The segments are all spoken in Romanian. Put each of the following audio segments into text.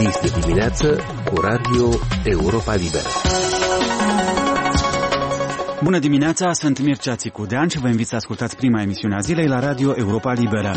Este dimineață cu Radio Europa Liberă. Bună dimineața, sunt Mircea Țicudean și vă invit să ascultați prima emisiune a zilei la Radio Europa Liberă.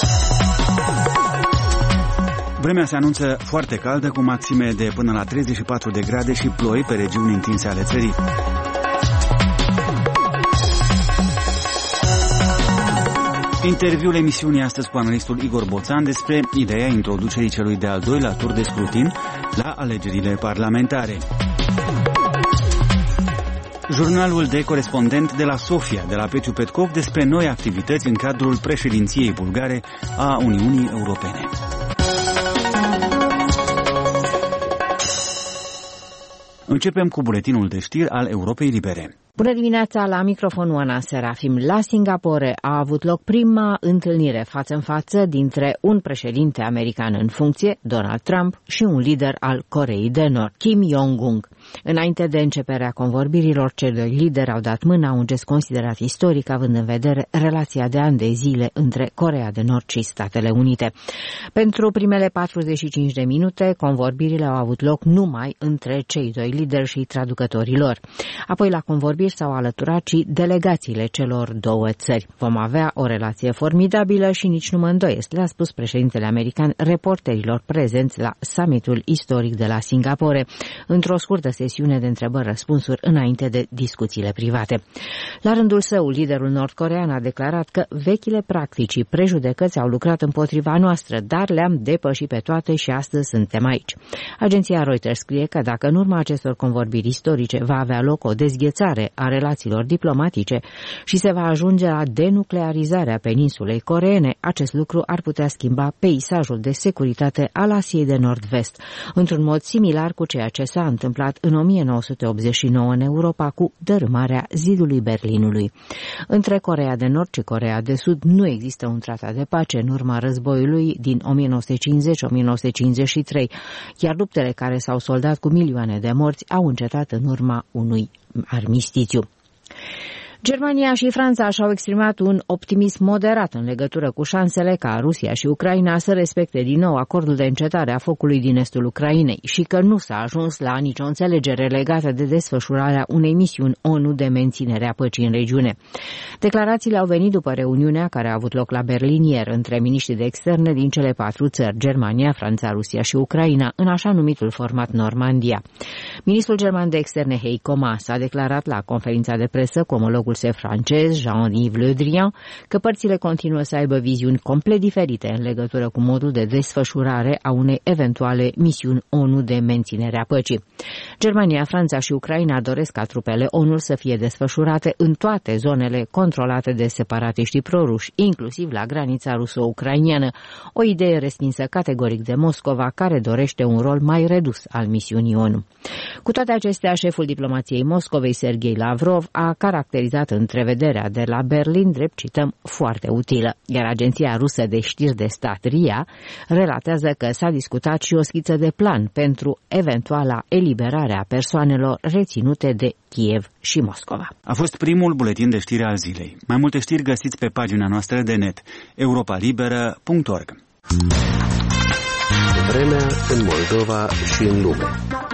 Vremea se anunță foarte caldă, cu maxime de până la 34 de grade și ploi pe regiuni întinse ale țării. Interviul emisiunii astăzi cu analistul Igor Boțan despre ideea introducerii celui de-al doilea tur de scrutin la alegerile parlamentare. Jurnalul de corespondent de la Sofia, de la Pețiu Petkov, despre noi activități în cadrul președinției bulgare a Uniunii Europene. Începem cu buletinul de știri al Europei Libere. Bună dimineața, la microfon Oana Serafim. La Singapore a avut loc prima întâlnire față în față dintre un președinte american în funcție, Donald Trump, și un lider al Coreei de Nord, Kim Jong-un. Înainte de începerea convorbirilor, cei doi lideri au dat mâna, un gest considerat istoric, având în vedere relația de ani de zile între Coreea de Nord și Statele Unite. Pentru primele 45 de minute, convorbirile au avut loc numai între cei doi lideri și traducătorii lor. Apoi, la convorbiri s-au alăturat și delegațiile celor două țări. Vom avea o relație formidabilă și nici nu mă îndoiesc, le-a spus președintele american reporterilor prezenți la summitul istoric de la Singapore, într-o scurtă sesiune de întrebări-răspunsuri înainte de discuțiile private. La rândul său, liderul nord-corean a declarat că vechile practici și prejudecăți au lucrat împotriva noastră, dar le-am depășit pe toate și astăzi suntem aici. Agenția Reuters scrie că dacă în urma acestor convorbiri istorice va avea loc o dezghețare a relațiilor diplomatice și se va ajunge la denuclearizarea peninsulei coreene, acest lucru ar putea schimba peisajul de securitate al Asiei de Nord-Vest, într-un mod similar cu ceea ce s-a întâmplat în 1989 în Europa cu dărâmarea zidului Berlinului. Între Coreea de Nord și Coreea de Sud nu există un tratat de pace în urma războiului din 1950-1953, iar luptele care s-au soldat cu milioane de morți au încetat în urma unui armistițiu. Germania și Franța și-au exprimat un optimism moderat în legătură cu șansele ca Rusia și Ucraina să respecte din nou acordul de încetare a focului din estul Ucrainei și că nu s-a ajuns la nicio înțelegere legată de desfășurarea unei misiuni ONU de menținere a păcii în regiune. Declarațiile au venit după reuniunea care a avut loc la Berlin ieri între miniștrii de externe din cele patru țări, Germania, Franța, Rusia și Ucraina, în așa numitul format Normandia. Ministrul german de externe Heiko Maas a declarat la conferința de presă cu omologul său francez, Jean-Yves Le Drian, că părțile continuă să aibă viziuni complet diferite în legătură cu modul de desfășurare a unei eventuale misiuni ONU de menținere a păcii. Germania, Franța și Ucraina doresc ca trupele ONU să fie desfășurate în toate zonele controlate de separatiștii proruși, inclusiv la granița ruso-ucrainiană, o idee respinsă categoric de Moscova, care dorește un rol mai redus al misiunii ONU. Cu toate acestea, șeful diplomației Moscovei, Sergei Lavrov, a caracterizat întrevederea de la Berlin drept, cităm, foarte utilă, iar agenția rusă de știri de stat RIA relatează că s-a discutat și o schiță de plan pentru eventuala eliberare a persoanelor reținute de Kiev și Moscova. A fost primul buletin de știri al zilei. Mai multe știri găsiți pe pagina noastră de net, europalibera.org. Vremea în Moldova și în lume.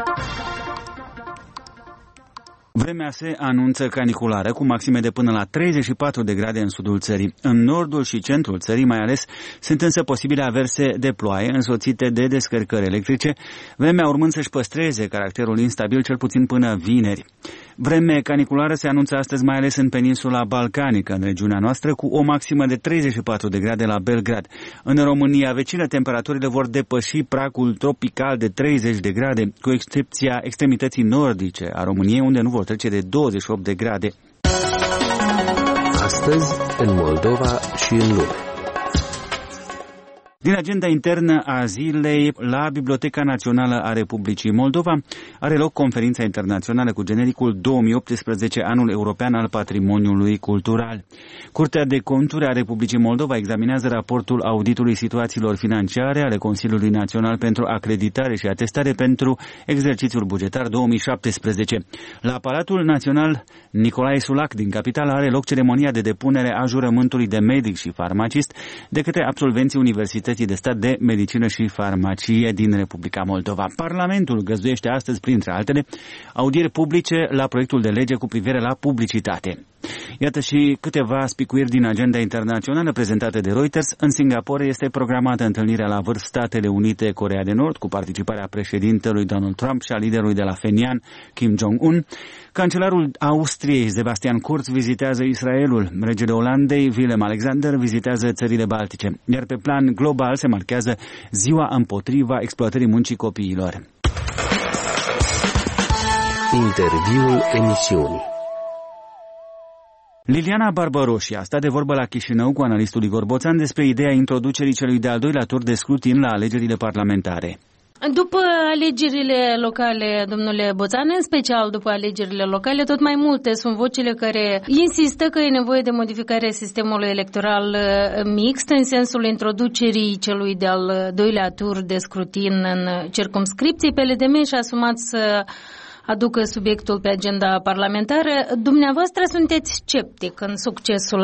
Vremea se anunță caniculară, cu maxime de până la 34 de grade în sudul țării. În nordul și centrul țării, mai ales, sunt însă posibile averse de ploaie însoțite de descărcări electrice, vremea urmând să-și păstreze caracterul instabil cel puțin până vineri. Vreme caniculară se anunță astăzi mai ales în peninsula balcanică, în regiunea noastră, cu o maximă de 34 de grade la Belgrad. În România vecină, temperaturile vor depăși pragul tropical de 30 de grade, cu excepția extremității nordice a României, unde nu vor trece de 28 de grade. Astăzi, în Moldova și în lume. Din agenda internă a zilei, la Biblioteca Națională a Republicii Moldova are loc conferința internațională cu genericul 2018, Anul European al Patrimoniului Cultural. Curtea de Conturi a Republicii Moldova examinează raportul auditului situațiilor financiare ale Consiliului Național pentru Acreditare și Atestare pentru exercițiul bugetar 2017. La Palatul Național Nicolae Sulac din capitală are loc ceremonia de depunere a jurământului de medic și farmacist de către absolvenții Universității Universității de Stat de Medicină și Farmacie din Republica Moldova. Parlamentul găzduiește astăzi, printre altele, audieri publice la proiectul de lege cu privire la publicitate. Iată și câteva spicuiri din agenda internațională prezentată de Reuters. În Singapore este programată întâlnirea la vârf Statele Unite Coreea de Nord cu participarea președintelui Donald Trump și a liderului de la Phenian, Kim Jong-un. Cancelarul Austriei, Sebastian Kurz, vizitează Israelul. Regele Olandei, Willem Alexander, vizitează țările Baltice. Iar pe plan global se marchează Ziua împotriva exploatării muncii copiilor. Interviul emisiunii. Liliana Barbaroși a stat de vorbă la Chișinău cu analistul Igor Boțan despre ideea introducerii celui de-al doilea tur de scrutin la alegerile parlamentare. După alegerile locale, domnule Boțan, în special după alegerile locale, tot mai multe sunt vocile care insistă că e nevoie de modificarea sistemului electoral mixt, în sensul introducerii celui de-al doilea tur de scrutin în circumscripții. PLDM și-a asumat să aducă subiectul pe agenda parlamentară. Dumneavoastră sunteți sceptic în succesul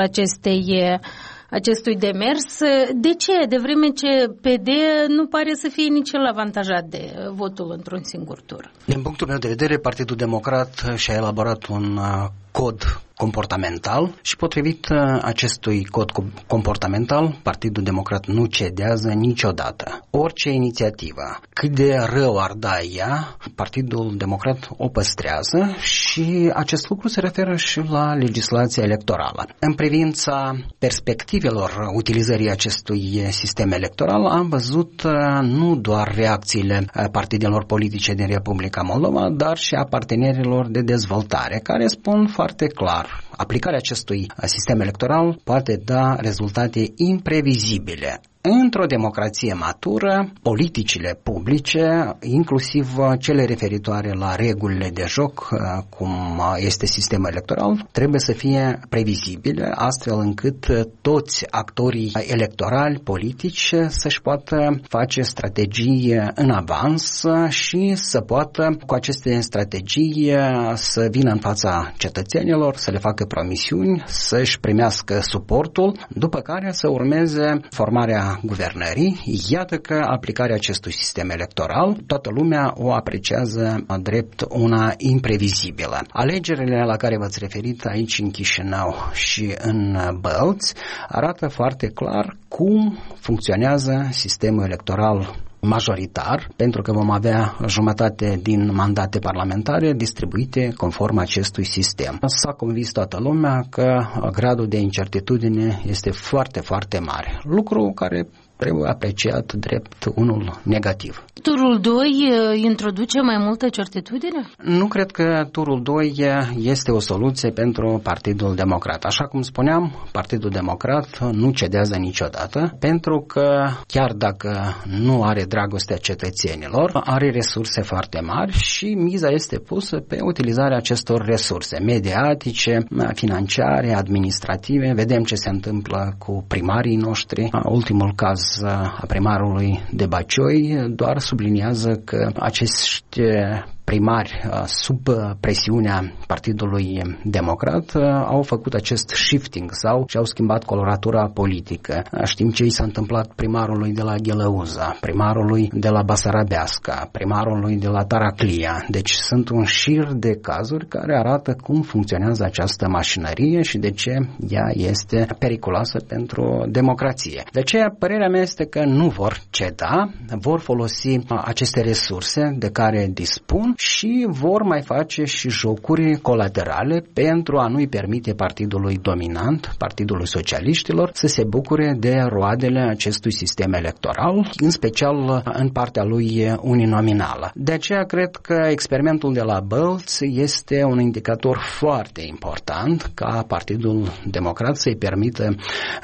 acestui demers. De ce? De vreme ce PD nu pare să fie nici el avantajat de votul într-un singur tur. Din punctul meu de vedere, Partidul Democrat și-a elaborat un cod comportamental și potrivit acestui cod comportamental, Partidul Democrat nu cedează niciodată. Orice inițiativă, cât de rău ar da ea, Partidul Democrat o păstrează și acest lucru se referă și la legislația electorală. În privința perspectivelor utilizării acestui sistem electoral, am văzut nu doar reacțiile partidelor politice din Republica Moldova, dar și a partenerilor de dezvoltare, care spun foarte clar: aplicarea acestui sistem electoral poate da rezultate imprevizibile. Într-o democrație matură, politicile publice, inclusiv cele referitoare la regulile de joc, cum este sistemul electoral, trebuie să fie previzibile, astfel încât toți actorii electorali, politici, să-și poată face strategii în avans și să poată, cu aceste strategii, să vină în fața cetățenilor, să le facă promisiuni, să-și primească suportul, după care să urmeze formarea guvernării. Iată că aplicarea acestui sistem electoral, toată lumea o apreciază drept una imprevizibilă. Alegerile la care v-ați referit aici în Chișinău și în Bălți arată foarte clar cum funcționează sistemul electoral majoritar, pentru că vom avea jumătate din mandate parlamentare distribuite conform acestui sistem. S-a convins toată lumea că gradul de incertitudine este foarte, foarte mare, lucru care trebuie apreciat drept unul negativ. Turul 2 introduce mai multă certitudine? Nu cred că turul 2 este o soluție pentru Partidul Democrat. Așa cum spuneam, Partidul Democrat nu cedează niciodată, pentru că chiar dacă nu are dragostea cetățenilor, are resurse foarte mari și miza este pusă pe utilizarea acestor resurse mediatice, financiare, administrative. Vedem ce se întâmplă cu primarii noștri. Ultimul caz a primarului de Bacioi doar subliniază că acești primari sub presiunea Partidului Democrat au făcut acest shifting sau și-au schimbat coloratura politică. Știm ce i s-a întâmplat primarului de la Ghelăuza, primarului de la Basarabeasca, primarului de la Taraclia. Deci sunt un șir de cazuri care arată cum funcționează această mașinărie și de ce ea este periculoasă pentru democrație. De aceea, părerea mea este că nu vor ceda, vor folosi aceste resurse de care dispun și vor mai face și jocuri colaterale pentru a nu-i permite partidului dominant, Partidului Socialiștilor, să se bucure de roadele acestui sistem electoral, în special în partea lui uninominală. De aceea cred că experimentul de la Bălți este un indicator foarte important ca Partidul Democrat să-i permită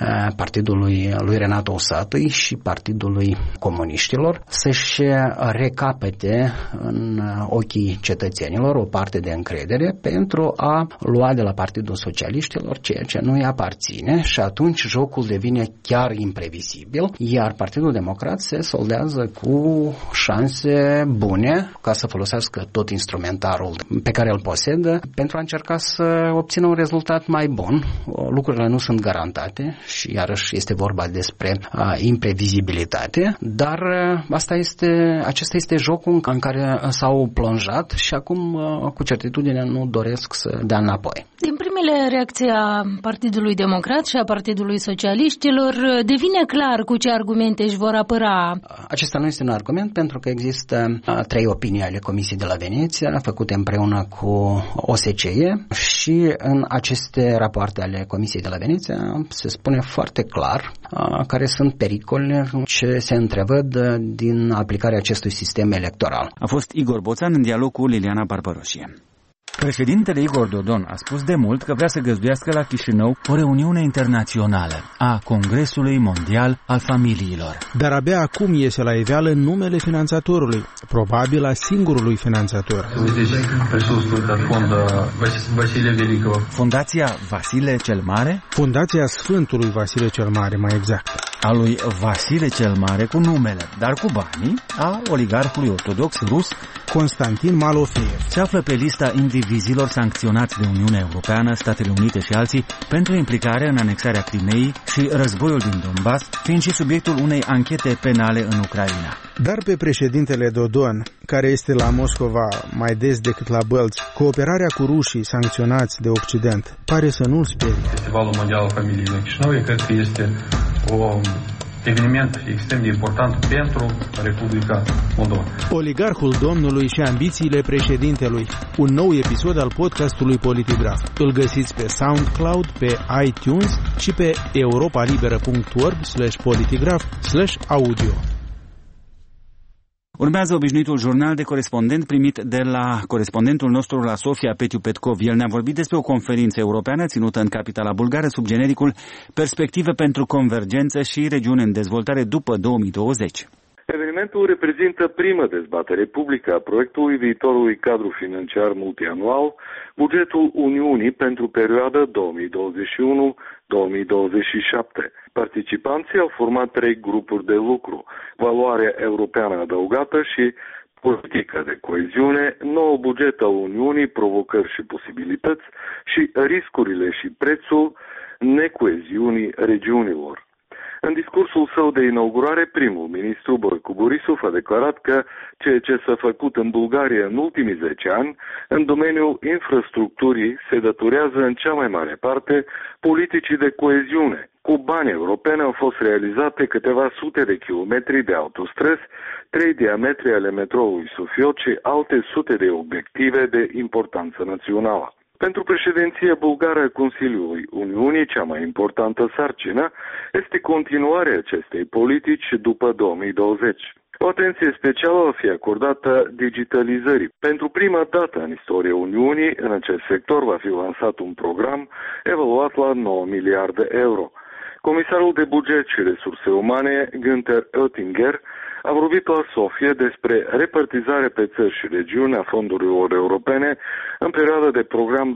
partidului lui Renato Usatăi și Partidului Comuniștilor să-și recapete în ochii cetățenilor o parte de încredere pentru a lua de la Partidul Socialiștilor ceea ce nu îi aparține și atunci jocul devine chiar imprevizibil, iar Partidul Democrat se soldează cu șanse bune ca să folosească tot instrumentarul pe care îl posedă pentru a încerca să obțină un rezultat mai bun. Lucrurile nu sunt garantate și iarăși este vorba despre imprevizibilitate, dar acesta este jocul în care s-au plonjat și acum cu certitudine nu doresc să dea înapoi. Din primele reacții a Partidului Democrat și a Partidului Socialiștilor devine clar cu ce argumente își vor apăra. Acesta nu este un argument pentru că există 3 opinii ale Comisiei de la Veneția făcute împreună cu OSCE și în aceste rapoarte ale Comisiei de la Veneția se spune foarte clar care sunt pericolele ce se întrevăd din aplicarea acestui sistem electoral. A fost Igor Boțan în dialog cu Liliana Barbaroșie. Președintele Igor Dodon a spus de mult că vrea să găzduiască la Chișinău o reuniune internațională a Congresului Mondial al Familiilor. Dar abia acum iese la iveală numele finanțatorului, probabil a singurului finanțator. Fundația Vasile cel Mare? Fundația Sfântului Vasile cel Mare, mai exact. A lui Vasile cel Mare cu numele, dar cu banii, a oligarhului ortodox rus Constantin Malofeev. Se află pe lista indivizilor sancționați de Uniunea Europeană, Statele Unite și alții pentru implicare în anexarea Crimeei și războiul din Donbass, fiind și subiectul unei anchete penale în Ucraina. Dar pe președintele Dodon, care este la Moscova mai des decât la Bălți, cooperarea cu rușii sancționați de Occident pare să nu-l sperie. Festivalul Mondial al Familiei din Chișinău, cred că este un eveniment extrem de important pentru Republica Moldova. Oligarhul domnului și ambițiile președintelui. Un nou episod al podcastului Politigraf. Îl găsiți pe SoundCloud, pe iTunes și pe europalibera.org/politigraf/audio. Urmează obișnuitul jurnal de corespondent primit de la corespondentul nostru la Sofia, Petiu Petkov. El ne-a vorbit despre o conferință europeană ținută în capitala bulgară sub genericul Perspective pentru convergență și regiune în dezvoltare după 2020. Evenimentul reprezintă prima dezbatere publică a proiectului viitorului cadru financiar multianual, bugetul Uniunii pentru perioada 2021-2027. Participanții au format 3 grupuri de lucru: valoarea europeană adăugată și politică de coeziune, nou buget al Uniunii, provocări și posibilități și riscurile și prețul necoeziunii regiunilor. În discursul său de inaugurare, primul ministru Boicu Borisov a declarat că ceea ce s-a făcut în Bulgaria în ultimii 10 ani în domeniul infrastructurii se datorează în cea mai mare parte politicii de coeziune. Cu bani europeni au fost realizate câteva sute de kilometri de autostrăzi, 3 diametri ale metroului Sofiot și alte sute de obiective de importanță națională. Pentru președinția bulgară a Consiliului Uniunii, cea mai importantă sarcină este continuarea acestei politici după 2020. O atenție specială va fi acordată digitalizării. Pentru prima dată în istoria Uniunii, în acest sector va fi lansat un program evaluat la 9 miliarde euro. Comisarul de buget și resurse umane, Günther Oettinger, a vorbit la Sofia despre repartizare pe țări și regiuni a fondurilor europene în perioada de program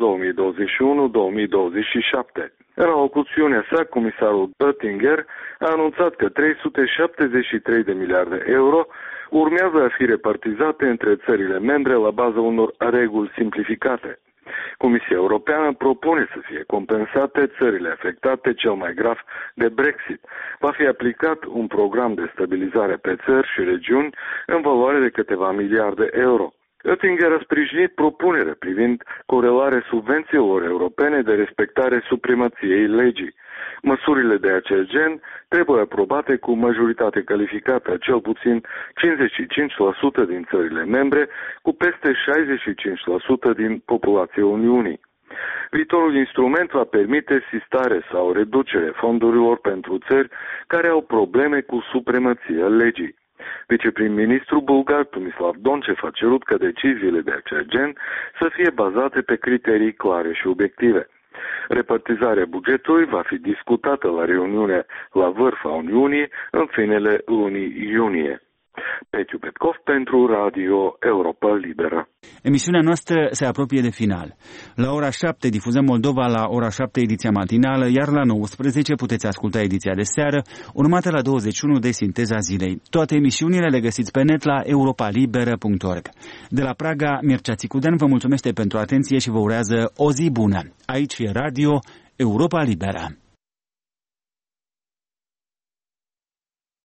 2021-2027. În alocuțiunea sa, comisarul Oettinger a anunțat că 373 de miliarde euro urmează a fi repartizate între țările membre la baza unor reguli simplificate. Comisia Europeană propune să fie compensate țările afectate cel mai grav de Brexit. Va fi aplicat un program de stabilizare pe țări și regiuni în valoare de câteva miliarde euro. Oettinger a sprijinit propunerea privind corelarea subvențiilor europene de respectare supremației legii. Măsurile de acest gen trebuie aprobate cu majoritate calificată a cel puțin 55% din țările membre, cu peste 65% din populația Uniunii. Viitorul instrument va permite sistare sau reducere fondurilor pentru țări care au probleme cu supremația legii. Viceprim-ministru bulgar Tomislav Doncev a cerut ca deciziile de acest gen să fie bazate pe criterii clare și obiective. Repartizarea bugetului va fi discutată la reuniunea la vârf a Uniunii în finele lunii iunie. Petiu Petkov pentru Radio Europa Liberă. Emisiunea noastră se apropie de final. La ora 7 difuzăm Moldova, la ora 7 ediția matinală, iar la 19 puteți asculta ediția de seară, urmată la 21 de Sinteza Zilei. Toate emisiunile le găsiți pe net la europalibera.org. De la Praga, Mircea Țicudean vă mulțumește pentru atenție și vă urează o zi bună. Aici e Radio Europa Liberă.